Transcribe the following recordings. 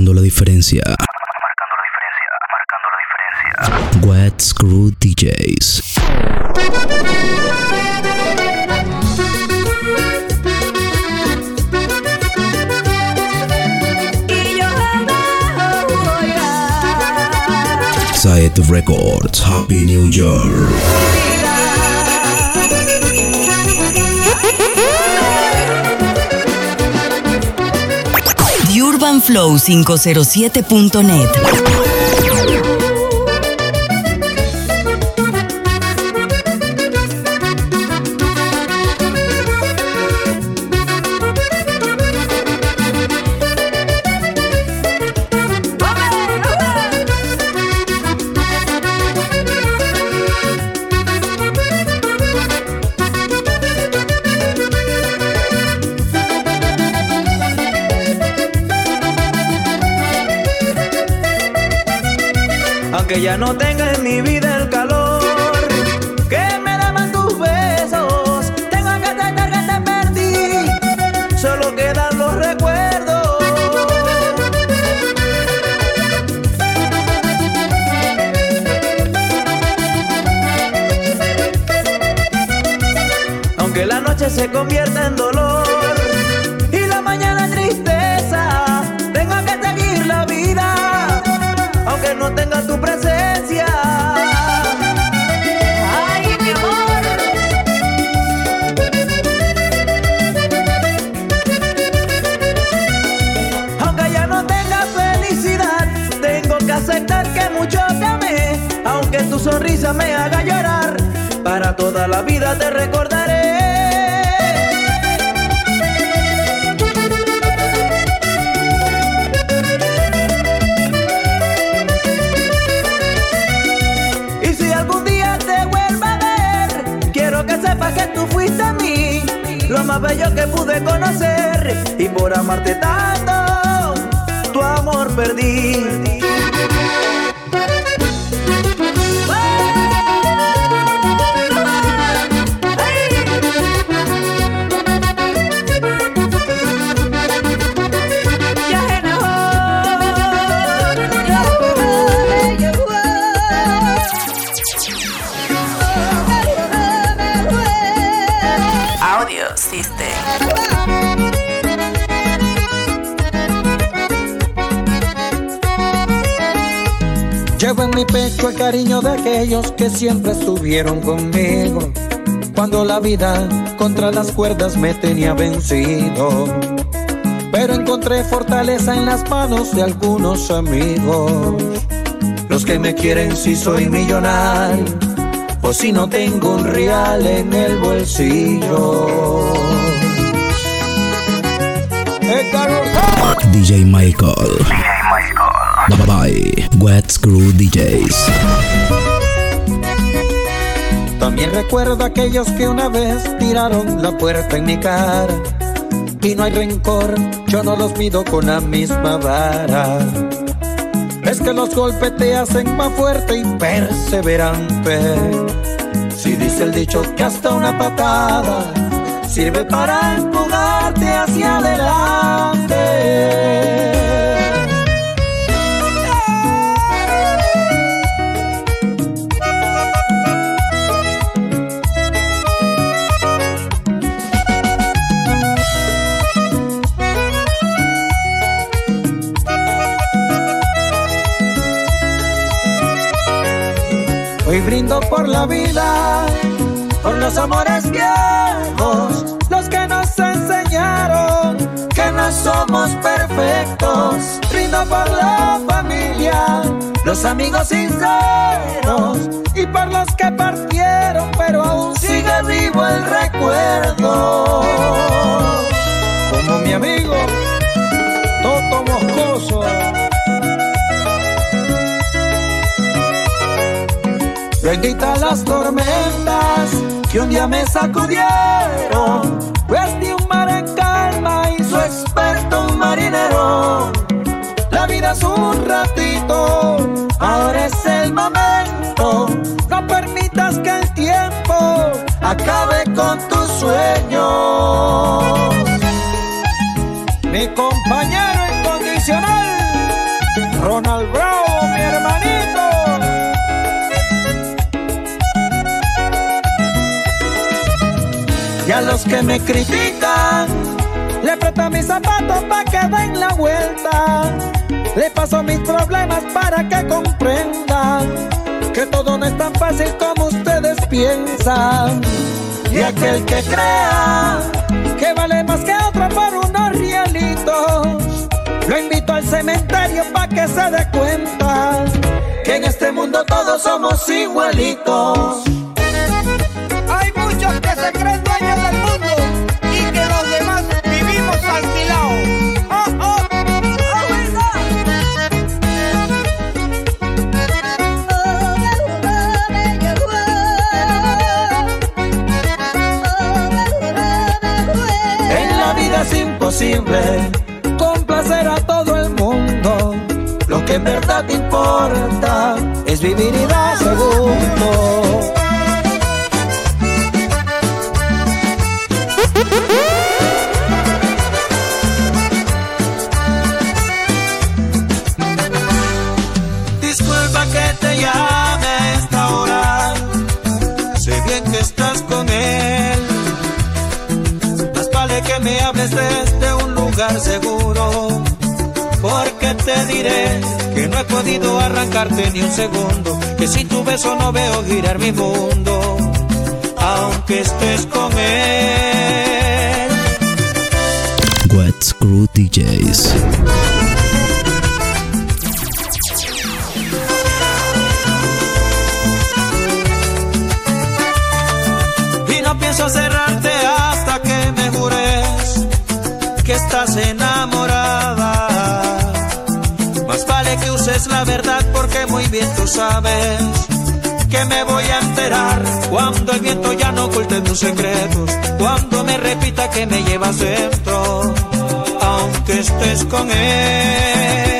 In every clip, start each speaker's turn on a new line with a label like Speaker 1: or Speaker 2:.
Speaker 1: Marcando la diferencia. Wet Screw DJs. Side Records, Happy New Year.
Speaker 2: UrbanFlow507.net.
Speaker 3: Aunque ya no tenga en mi vida el calor que me daban tus besos, tengo que aceptar que te perdí, solo quedan los recuerdos. Aunque la noche se convierta en dolor y la mañana en tristeza, tengo que seguir la vida aunque no tenga tu presencia. Ay, mi amor. Aunque ya no tenga felicidad, tengo que aceptar que mucho te amé. Aunque tu sonrisa me haga llorar, para toda la vida te recordaré. Que tú fuiste a mí lo más bello que pude conocer, y por amarte tanto tu amor perdí.
Speaker 4: Llevo en mi pecho el cariño de aquellos que siempre estuvieron conmigo, cuando la vida contra las cuerdas me tenía vencido. Pero encontré fortaleza en las manos de algunos amigos, los que me quieren si soy millonario o si no tengo un real en el bolsillo.
Speaker 1: DJ Michael. Bye bye, Wet Screw DJs.
Speaker 4: También recuerdo aquellos que una vez tiraron la puerta en mi cara, y no hay rencor, yo no los mido con la misma vara. Es que los golpes te hacen más fuerte y perseverante. Si dice el dicho que hasta una patada sirve para empujarte hacia adelante. Hoy brindo por la vida, por los amores viejos, los que nos enseñaron que no somos perfectos. Brindo por la familia, los amigos sinceros, y por los que partieron, pero aún sigue vivo el recuerdo. Como mi amigo Toto Moscoso. Bendita las tormentas que un día me sacudieron, pues de un mar en calma hizo experto un marinero. La vida es un ratito, ahora es el momento. No permitas que el tiempo acabe con tus sueños. Mi compañero incondicional, que me critican. Le presto mis zapatos pa' que den la vuelta. Le paso mis problemas para que comprendan que todo no es tan fácil como ustedes piensan. Y aquel que crea que vale más que otro por unos rielitos, lo invito al cementerio pa' que se dé cuenta que en este mundo todos somos igualitos.
Speaker 2: Hay muchos que se creen dueños del mundo y que los demás vivimos alquilados. ¡Oh, oh!
Speaker 4: En la vida es imposible complacer a todo el mundo. Lo que en verdad importa es vivir y dar segundo. Disculpa que te llame a esta hora, sé bien que estás con él. Más vale que me hables desde un lugar seguro, porque te diré que no he podido arrancarte ni un segundo, que sin tu beso no veo girar mi mundo, aunque estés con él.
Speaker 1: What's Crew DJs.
Speaker 4: Y no pienso cerrarte hasta que me jures que estás enamorada. Más vale que uses la verdad, porque muy bien tú sabes que me voy a enterar cuando el viento ya no oculte tus secretos, cuando me repita que me llevas dentro, aunque estés con él.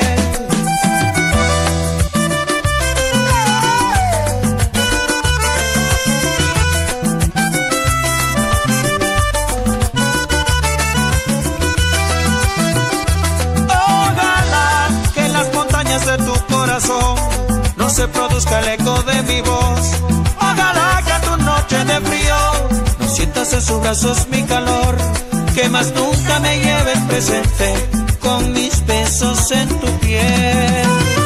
Speaker 4: De tu corazón no se produzca el eco de mi voz. Ojalá que tu noche de frío no sientas en sus brazos mi calor, que más nunca me lleves presente con mis besos en tu piel.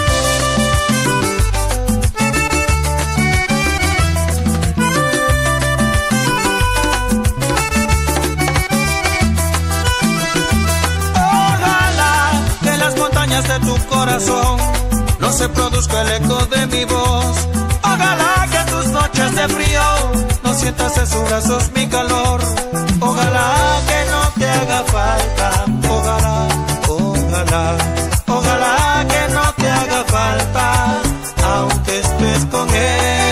Speaker 4: Ojalá que las montañas de tu corazón no se produzca el eco de mi voz. Ojalá que tus noches de frío no sientas en sus brazos mi calor. Ojalá que no te haga falta. Ojalá, ojalá, ojalá que no te haga falta, aunque estés con él.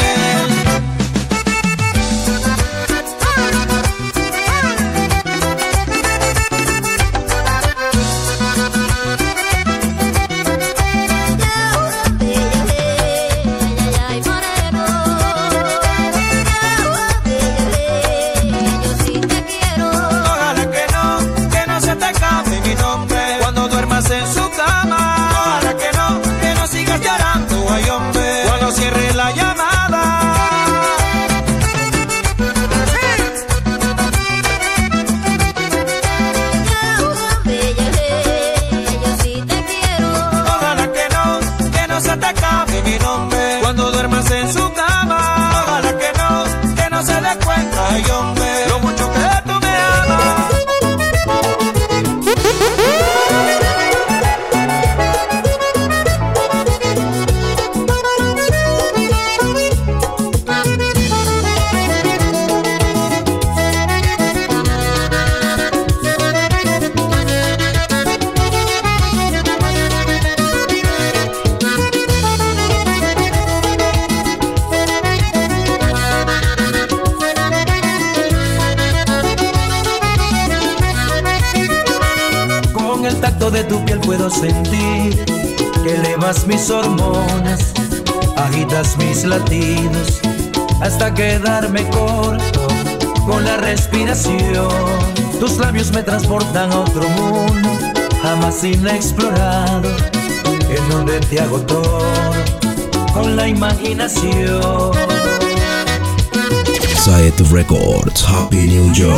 Speaker 4: De tu piel puedo sentir que elevas mis hormonas, agitas mis latidos hasta quedarme corto con la respiración. Tus labios me transportan a otro mundo jamás inexplorado, en donde te hago todo con la imaginación.
Speaker 1: Side Records, Happy New Year.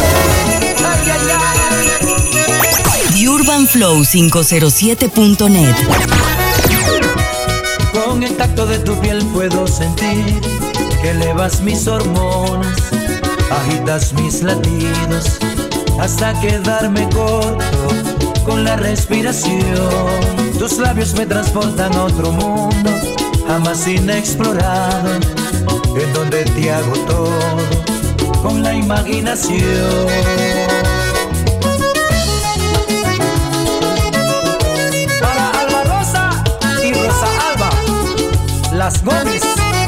Speaker 5: UrbanFlow507.net.
Speaker 4: Con el tacto de tu piel puedo sentir que elevas mis hormonas, agitas mis latidos hasta quedarme corto con la respiración. Tus labios me transportan a otro mundo jamás inexplorado, en donde te hago todo con la imaginación. Para Alba Rosa y Rosa Alba, las Gómez.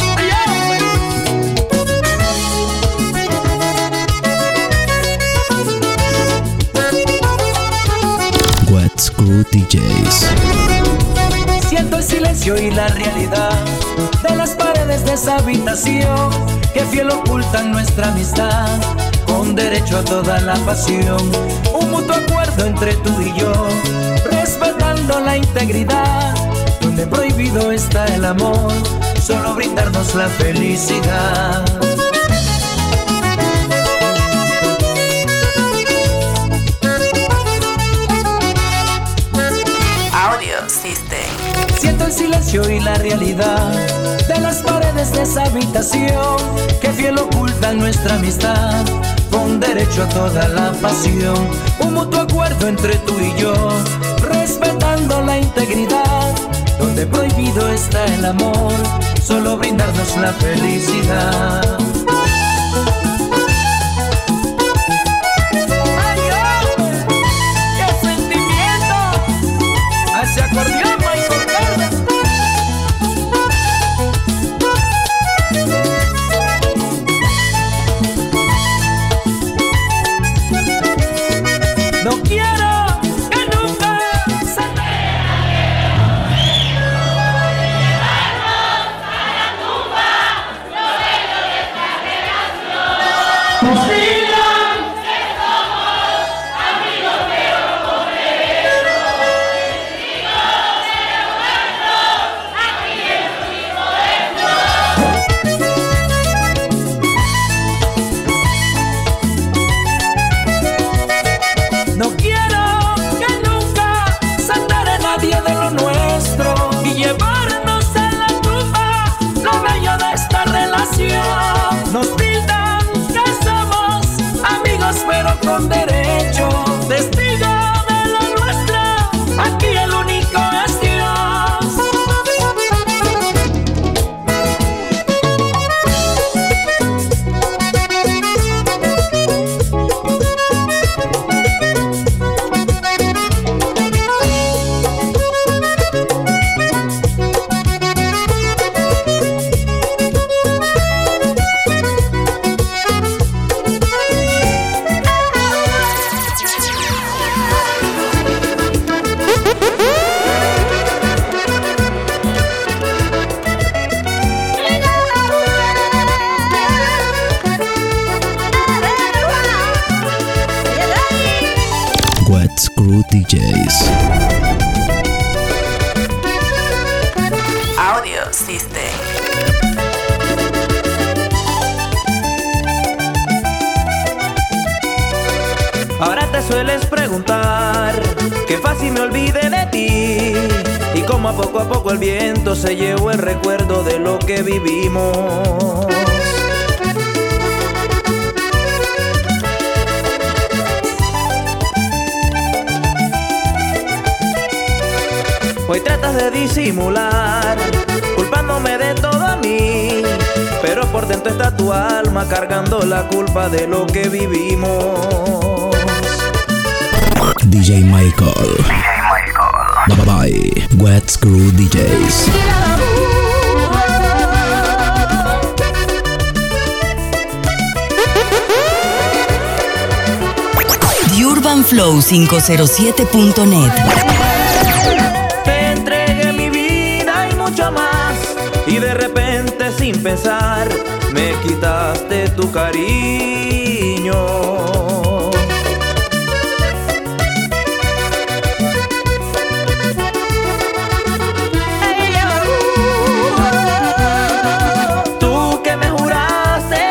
Speaker 1: What's Crew DJs.
Speaker 4: Siento el silencio y la realidad de las paredes de esa habitación que fiel ocultan nuestra amistad, con derecho a toda la pasión. Un mutuo acuerdo entre tú y yo, respetando la integridad, donde prohibido está el amor, solo brindarnos la felicidad. Siento el silencio y la realidad de las paredes de esa habitación que fiel ocultan nuestra amistad, con derecho a toda la pasión. Un mutuo acuerdo entre tú y yo, respetando la integridad, donde prohibido está el amor, solo brindarnos la felicidad. ¡Ay, hombre! ¡Qué sentimiento! ¡Hace acordeón! No quiero que nunca se nos digan que somos amigos pero con derecho. Amigos pero nuestros, aquí es único dentro. No quiero que nunca se entere nadie de lo nuestro y llevarnos en la tumba lo bello de esta relación. Nos tildan que somos amigos pero con derecho, testigo de lo nuestro, aquí el único es Dios.
Speaker 1: What's Crew DJs.
Speaker 5: Audio System.
Speaker 3: Ahora te sueles preguntar qué fácil me olvidé de ti y cómo a poco el viento se llevó el recuerdo de lo que vivimos. Hoy tratas de disimular, culpándome de todo a mí, pero por dentro está tu alma cargando la culpa de lo que vivimos.
Speaker 1: DJ Michael. Bye bye. What's Crew DJs.
Speaker 5: UrbanFlow507.net.
Speaker 3: Te entregué mi vida y mucho más, y de repente sin pensar me quitaste tu cariño. Tú que me juraste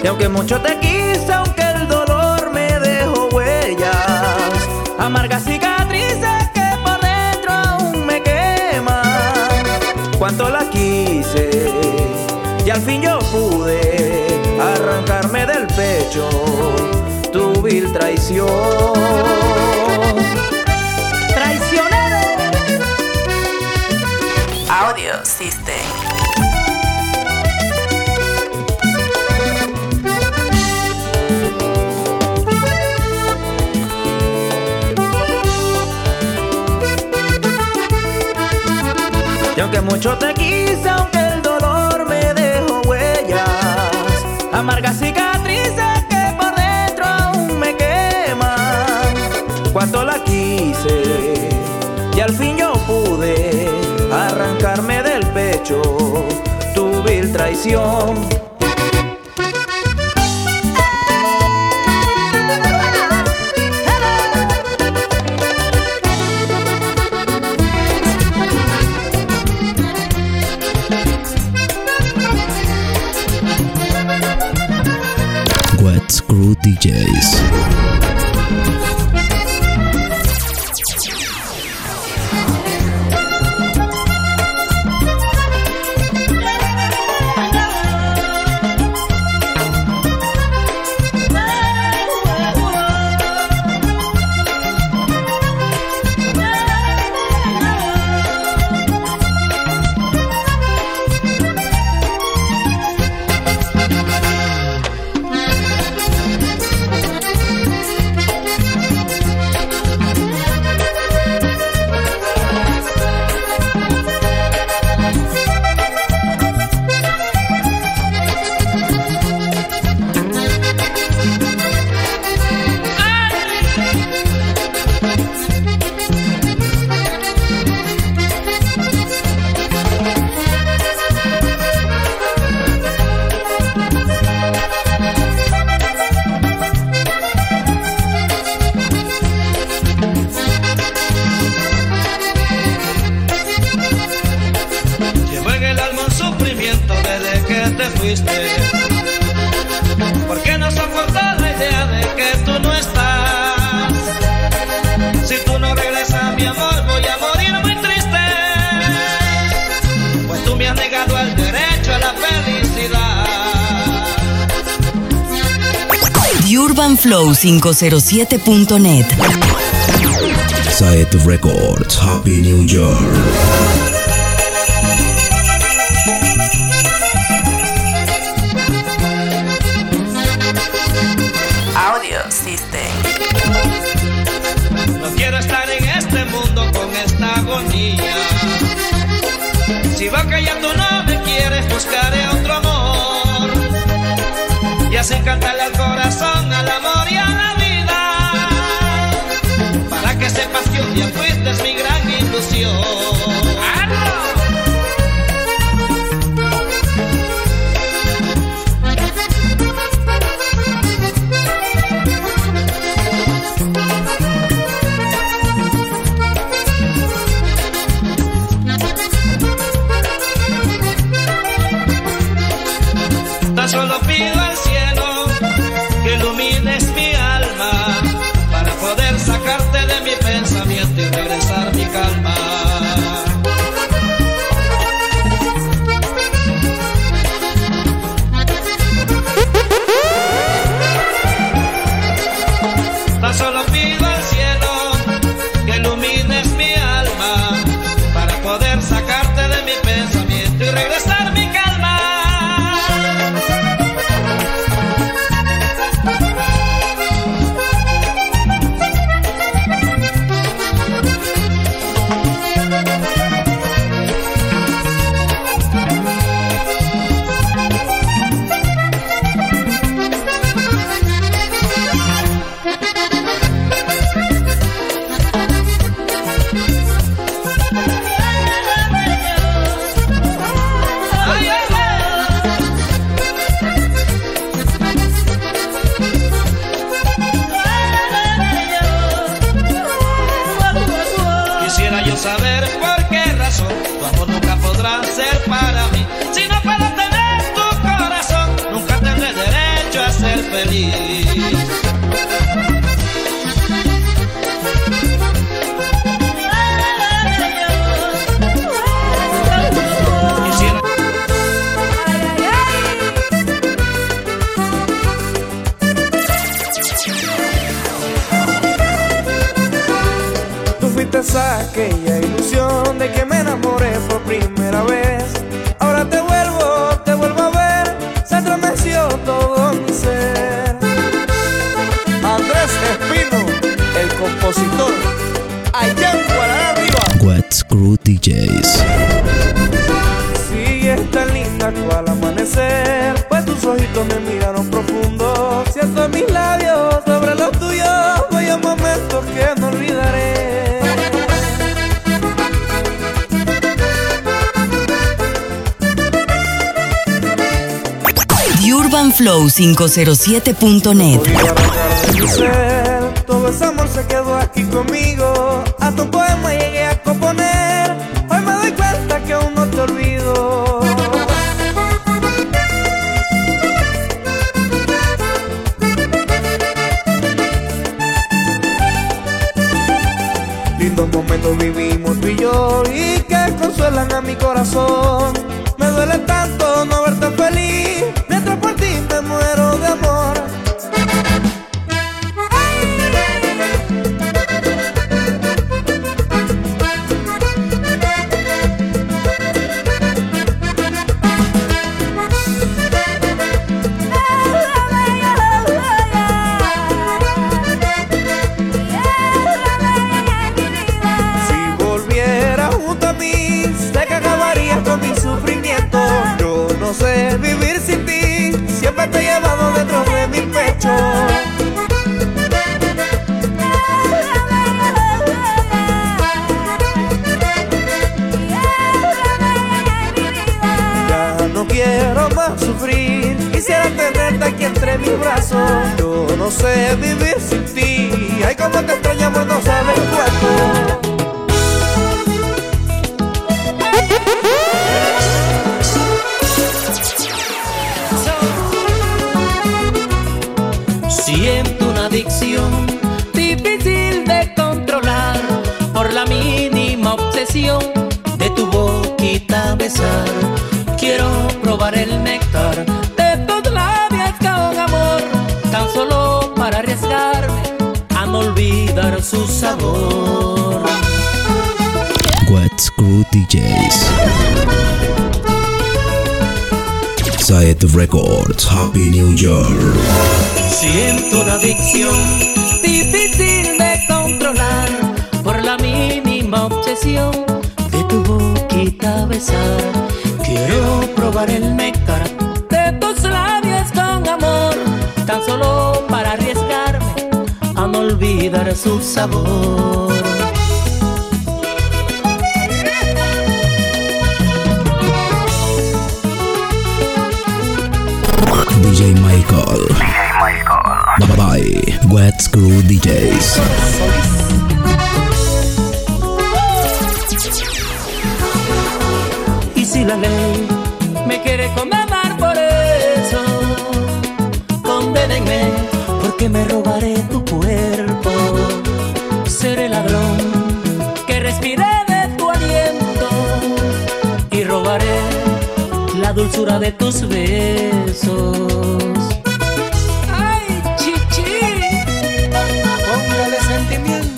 Speaker 3: Y aunque mucho te quise, aunque el dolor me dejó huellas, amargas cicatrices que por dentro aún me queman. Cuánto la quise y al fin yo pude arrancarme del pecho tu vil traición. Traicionero.
Speaker 5: Audio System.
Speaker 3: Y aunque mucho te quise, aunque el dolor me dejó huellas, amargas cicatrices que por dentro aún me queman. Cuánto la quise y al fin yo pude arrancarme del pecho tu vil traición.
Speaker 1: Wet Screw DJs.
Speaker 6: ¿Por qué no soportar la idea de que tú no estás? Si tú no regresas, mi amor, voy a morir muy triste, pues tú me has negado el derecho a la felicidad.
Speaker 5: TheUrbanFlow507.net.
Speaker 1: Side Records, Happy New York.
Speaker 5: Audio System.
Speaker 6: No quiero estar en este mundo con esta agonía. Si veo que ya tú no me quieres, buscaré otro amor y así cantarle al corazón, al amor y a la vida, para que sepas que un día fuiste mi gran ilusión. Solo pido al cielo que ilumines mi alma para poder sacarte de mi pensamiento y regresar mi calma.
Speaker 3: blanco al amanecer, pues tus ojitos me miraron profundo. Siento mis labios sobre los tuyos, bellos momentos que no olvidaré.
Speaker 5: UrbanFlow507.net.
Speaker 3: Todo ese amor se quedó aquí conmigo. Hasta un poema llegué a componer. Hoy me doy cuenta que aún no te olvido. Lindos momentos vivimos tú y yo, y que consuelan a mi corazón. Me duele tanto no verte feliz, mientras por ti me muero de amor. Si volviera junto a mí, sé que acabaría con mi sufrimiento. Yo no sé vivir sin ti, siempre te he llevado dentro de mi pecho. Ya no quiero más sufrir, quisiera tenerte aquí entre mis brazos. Yo no sé vivir sin ti, ay como te extrañamos, no sabes cuánto.
Speaker 7: Siento una adicción difícil de controlar por la mínima obsesión de tu boquita besar. Quiero probar el néctar de tus labios con amor, tan solo para arriesgarme a no olvidar su sabor.
Speaker 1: What's Crew DJs. Side Records. Happy New Year.
Speaker 7: Siento una adicción difícil de controlar por la mínima obsesión de tu boquita besar. Quiero probar el néctar de tus labios con amor, tan solo para arriesgarme a no olvidar su sabor.
Speaker 1: DJ Michael. Bye bye. What's Crew DJs.
Speaker 7: Y si la ley me quiere condenar por eso, condénenme, porque me robaré tu cuerpo. Seré ladrón que respire de tu aliento y robaré la dulzura de tus besos. ¡Ay, chichi!
Speaker 4: Póngale sentimiento,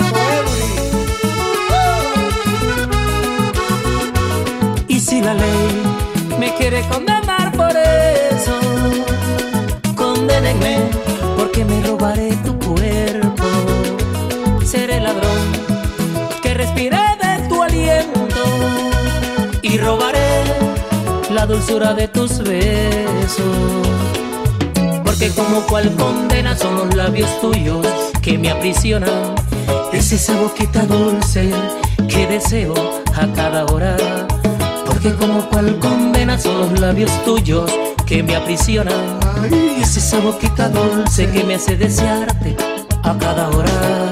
Speaker 7: Y si la ley me quiere condenar por eso, condénenme, porque me robaré tu cuerpo. Seré ladrón que respire de tu aliento y robaré la dulzura de tus besos. Porque como cual condena son los labios tuyos que me aprisionan. Es esa boquita dulce que deseo a cada hora. Porque como cual condena son los labios tuyos que me aprisionan. Es esa boquita dulce que me hace desearte a cada hora.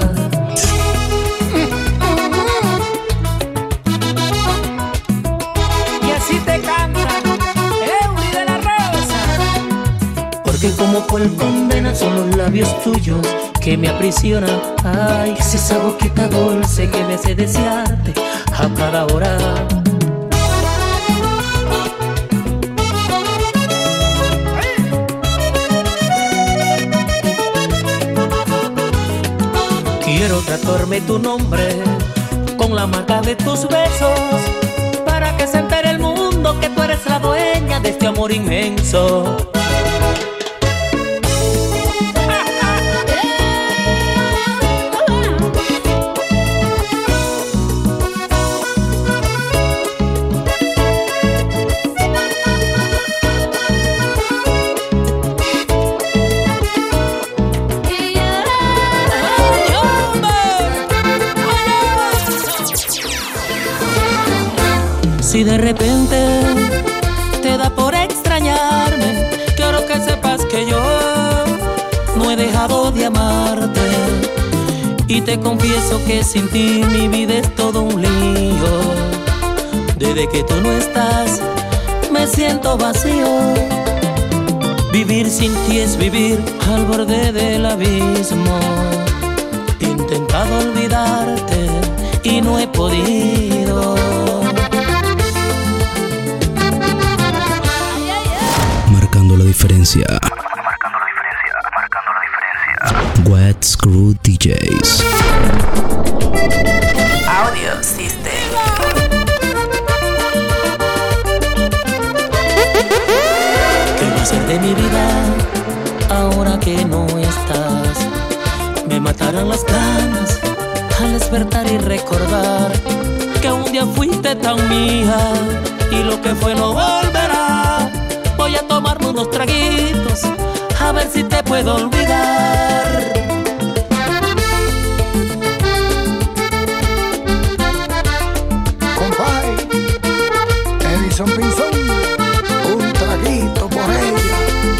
Speaker 7: Y así te canta Eury de la Rosa. Porque como cual condena son los labios tuyos que me aprisionan. Ay, es esa boquita dulce que me hace desearte a cada hora. Quiero tatuarme tu nombre con la marca de tus besos, para que se entere el mundo que tú eres la dueña de este amor inmenso. repente te da por extrañarme. Quiero que sepas que yo no he dejado de amarte. Y te confieso que sin ti mi vida es todo un lío. Desde que tú no estás me siento vacío. Vivir sin ti es vivir al borde del abismo. He intentado olvidarte y no he podido.
Speaker 1: Marcando la diferencia. Wet Screw DJs.
Speaker 5: Audio System.
Speaker 7: ¿Qué va a ser de mi vida ahora que no estás? Me matarán las ganas al despertar y recordar que un día fuiste tan mía y lo que fue no volverá. Voy a tomarme unos traguitos a ver si te puedo olvidar.
Speaker 8: Compay, Edison Pinzón, un traguito por ella.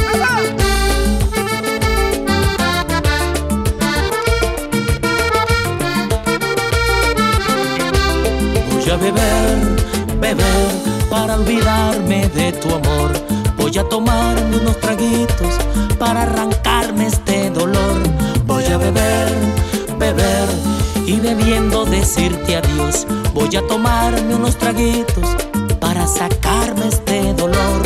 Speaker 7: Voy a beber, beber para olvidarme de tu amor. Voy a tomarme unos traguitos para arrancarme este dolor. Voy a beber, beber y bebiendo decirte adiós. Voy a tomarme unos traguitos para sacarme este dolor.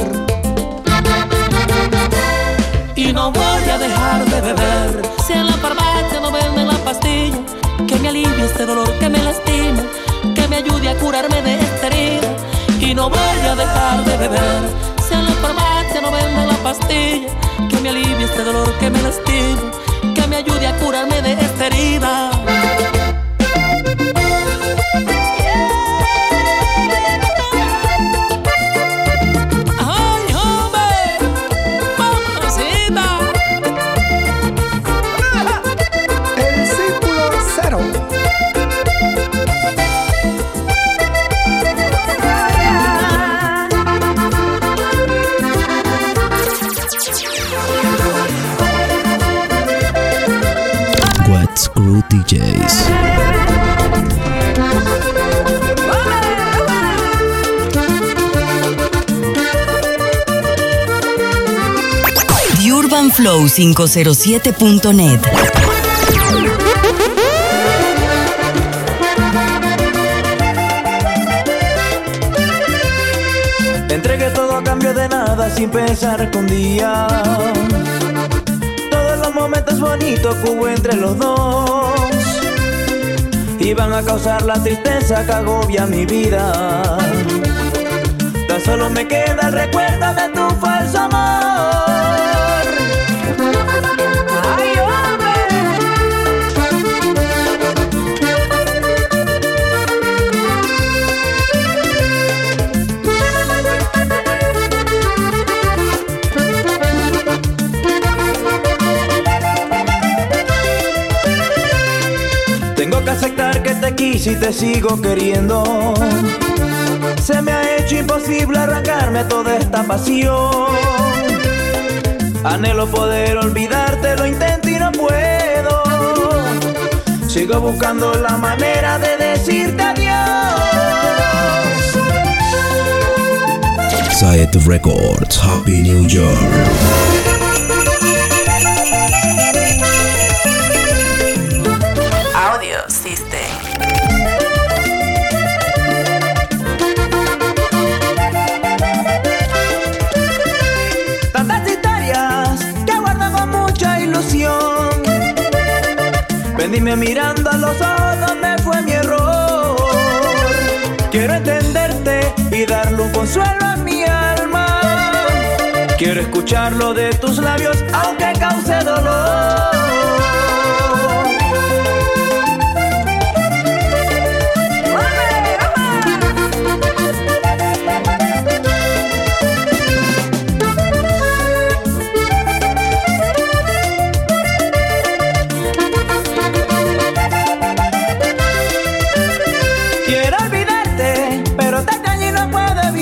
Speaker 7: Y no voy a dejar de beber si en la farmacia no venden la pastilla que me alivie este dolor que me lastima, que me ayude a curarme de esta herida. Y no voy a dejar de beber si en la farmacia no venden la pastilla que me alivie este dolor que me lastima, que me ayude a curarme de esta herida.
Speaker 1: Screw DJs.
Speaker 5: UrbanFlow507.net.
Speaker 3: Entregué todo a cambio de nada sin pensar que un día todos los momentos bonitos que hubo entre los dos iban a causar la tristeza que agobia mi vida. Tan solo me queda el recuerdo de tu falso amor. Ay, tengo que aceptar que te quise y te sigo queriendo. Se me ha hecho imposible arrancarme toda esta pasión. Anhelo poder olvidarte, lo intento y no puedo. Sigo buscando la manera de decirte adiós.
Speaker 1: Side Records, Happy New Year.
Speaker 5: Audio System.
Speaker 3: Tantas historias que guardo con mucha ilusión. Dime mirando a los ojos donde fue mi error. Quiero entenderte y darle un consuelo a mi alma. Quiero escucharlo de tus labios aunque cause dolor. Quiero olvidarte, pero te extraño y no puedo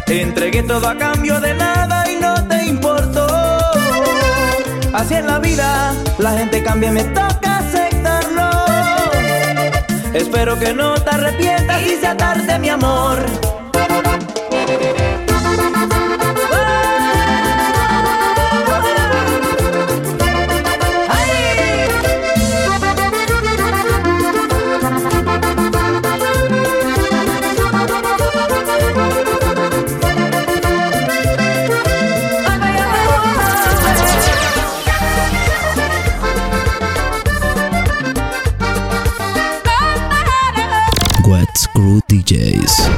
Speaker 3: Te entregué todo a cambio de nada y no te importó. Así es la vida, la gente cambia, me toca aceptarlo. Espero que no te arrepientas y sea tarde, mi amor.
Speaker 1: What's Crew DJs.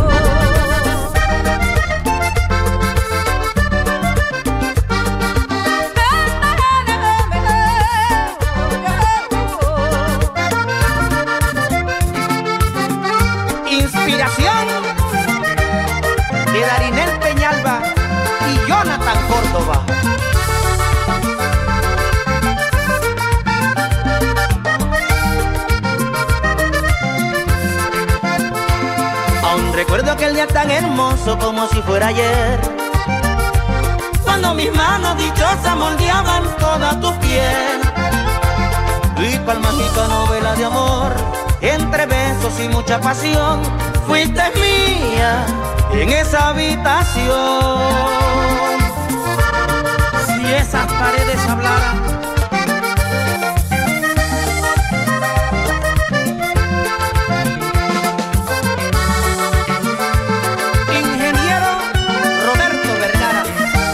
Speaker 2: Inspiración de Darinel Peñalba y Jonathan Córdoba. Aún recuerdo aquel día tan hermoso como si fuera ayer, cuando mis manos dichosas moldeaban toda tu piel. Y cual mágica novela de amor, entre besos y mucha pasión, fuiste mía en esa habitación. Si esas paredes hablaran, ingeniero Roberto Vergara.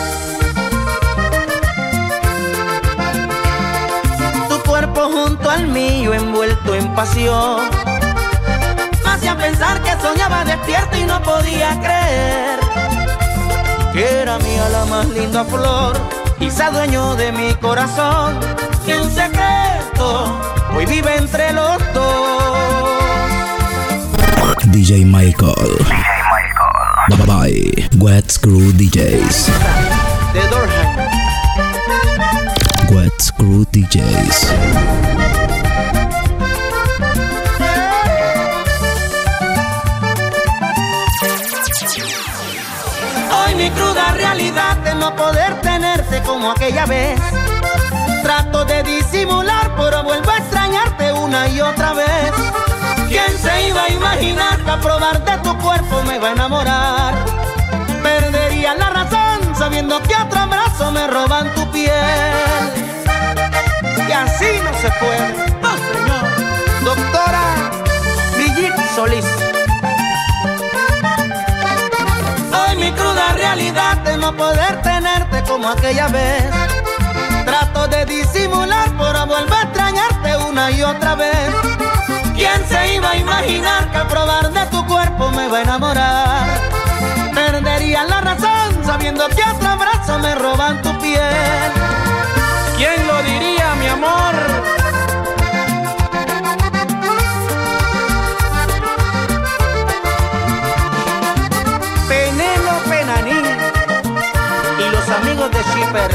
Speaker 2: Tu cuerpo junto al mío envuelto en pasión me hacía pensar que soñaba despierto y no podía creer que era mía la más linda flor y se adueñó de mi corazón, y un secreto hoy vive entre los dos.
Speaker 1: DJ Michael. Bye bye. What's Crew DJs.
Speaker 2: De Dorhan.
Speaker 1: What's Crew DJs.
Speaker 2: Hoy mi cruda realidad de no poder tenerte como aquella vez. Trato de disimular, pero vuelvo a extrañarte una y otra vez. ¿Quién se iba a imaginar que a probar de tu cuerpo me iba a enamorar? Perdería la razón sabiendo que otro abrazo me roban tu piel. Y así no se puede, no señor. Doctora Brigitte Solís. Hoy mi cruda realidad de no poder tenerte como aquella vez. Trato de disimular, pero vuelvo a extrañarte una y otra vez. ¿Quién se iba a imaginar que al probar de tu cuerpo me va a enamorar? Perdería la razón sabiendo que otro abrazo me roban tu piel. ¿Quién lo diría, mi amor? Penélope Naní y los amigos de Shipper.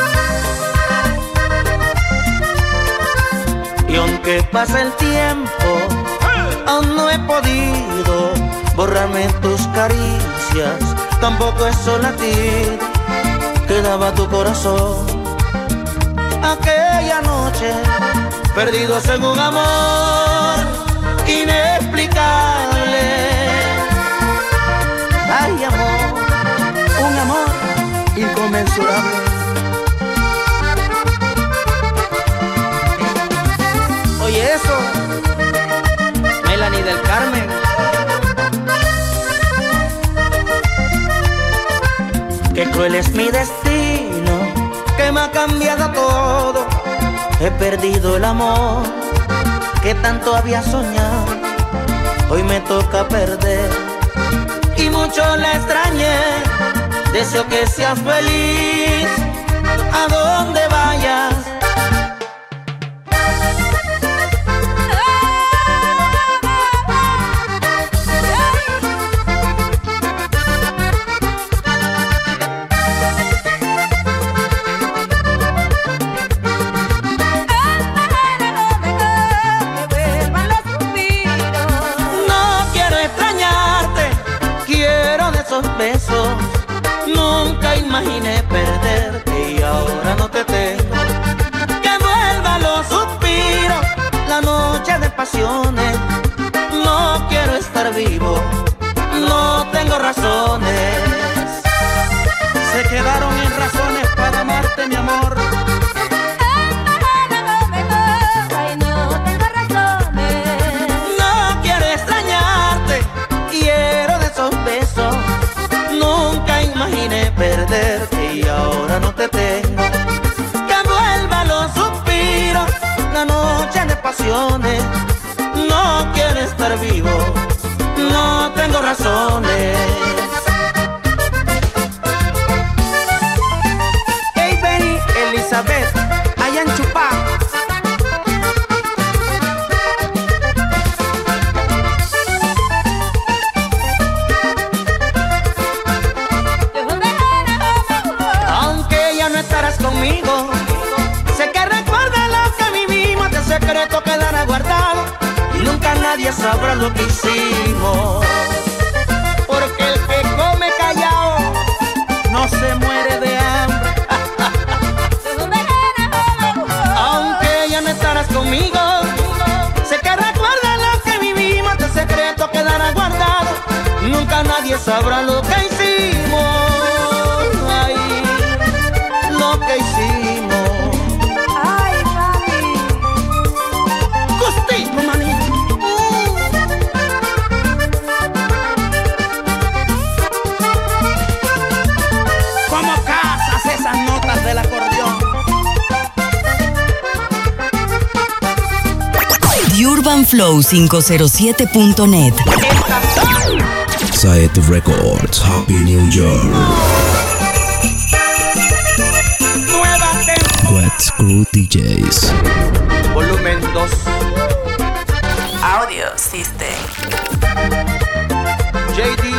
Speaker 2: Y aunque pasa el tiempo, aún no he podido borrarme tus caricias, tampoco es latir que daba tu corazón. Aquella noche, perdidos en un amor inexplicable. Ay, amor, un amor inconmensurable. Oye eso, Melanie del Carmen. Qué cruel es mi destino, que me ha cambiado todo. He perdido el amor que tanto había soñado. Hoy me toca perder y mucho la extrañé. Deseo que seas feliz a donde vayas. esos besos. Nunca imaginé perderte y ahora no te tengo. Que vuelvan los suspiros, la noche de pasiones. No quiero estar vivo, no tengo razones. Se quedaron en razones para amarte, mi amor.
Speaker 9: Ay, no tengo razones.
Speaker 2: No quiero extrañarte, quiero de esos besos. Nunca imaginé perderte y ahora no te tengo. Que vuelvan los suspiros, la noche de pasiones. No quiero estar vivo, no tengo razones. Hey Benny, Elizabeth, allá en Chupá. Aunque ya no estarás conmigo, sé que recuerdas lo que vivimos. Este secreto quedará guardado y nunca nadie sabrá lo que hicimos. Porque el que come callado no se muere de hambre. Aunque ya no estarás conmigo, sé que recuerdas lo que vivimos. Este secreto quedará guardado, nunca nadie sabrá lo que hicimos. Ay, lo que hicimos.
Speaker 9: Ay, mami.
Speaker 2: Gustito, mami. ¿Cómo casas esas notas del acordeón?
Speaker 10: UrbanFlow507.net.
Speaker 1: Saet Records, Happy New Year.
Speaker 2: Nueva temporada.
Speaker 1: Wet Crew DJs.
Speaker 2: Volumen 2.
Speaker 5: Audio System.
Speaker 2: JD